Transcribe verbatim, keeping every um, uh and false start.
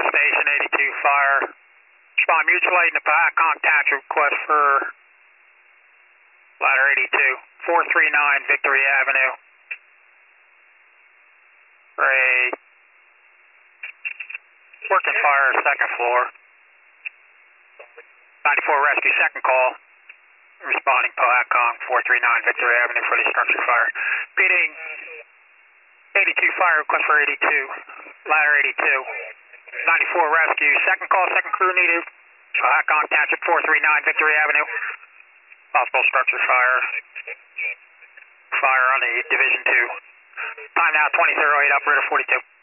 Station eighty-two Fire. Respond mutual aid in the back. Contact request for ladder eighty-two. four three nine Victory Avenue. For a working fire, second floor. ninety-four Rescue, second call. Responding POACON four three nine Victory Avenue for the structure fire. Repeating eighty-two Fire, request for eighty-two. Ladder eighty-two. ninety-four Rescue, second call, second crew needed. POACON Township four three nine Victory Avenue. Possible structure fire. Fire on the Division two. Time now twenty oh eight, operator forty-two.